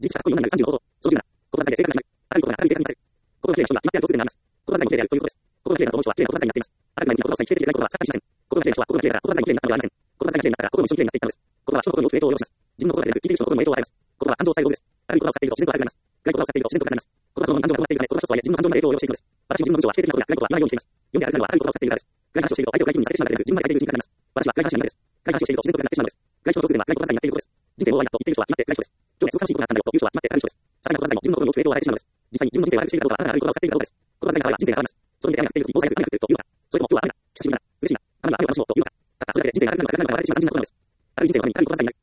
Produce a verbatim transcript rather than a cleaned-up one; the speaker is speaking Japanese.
実際、こういうようなさんじゅうのこと、そのじゅうな、心が正解で正確になる。あることがある正確に正確。心が綺麗な人は決まってあるとすぐになります。心が綺麗であるということです。心が綺麗なと思う人は綺麗な心がになっています。あたり前に心をさえ否定できないことは錯覚しません。心が綺麗な人は心が綺麗だから心がに綺麗になったのではありません。心が綺麗になったら心も一緒に綺麗になっていったのです。心は人の心に大きく影響を及ぼします。自分の心が出る、聞いている人の心にも影響を与えます。心は感情を抑える道具です。ある言葉を使っていると自然と悪くなります。外言葉を使っていると自然と悪くなります。心はそのまま感情が止まっているため、心は一つとはいえ自分の感情まで影響を及ぼしていくのです。私も自分の文章は否定的なことや外言葉は言わないようにしています。読んであるのはある言葉を使っているからです。外話をしていると相手を外気にさせてしまうからでなく、自分まで相手に内になります。私は外話者になるです。外話をしていると自然と悪くなってしまうのです。外人の共通点は外言葉になっていることです。人生も終わりだと言っている人は決まって外人です。今日でそう悲しいことがあったんだよという人は決まって悪い人です。さらに言葉にも自分の心に大きく影響を与えてしまうのです。実際に自分の人生を悪くしているかどうかはあなたがある言葉を使っているかどうかです。心がない場合は人生が変わります。その意味で雨が降っている時、防災が雨が降っているというか、それとも今日は雨だ、久しぶりだ、嬉しいな、雨は雨を楽しもうというか、ただそれだけで人生が悪くなるのか悪くなるのか笑ってしまう単純なことなのです。ある人生のためにある言葉さえない。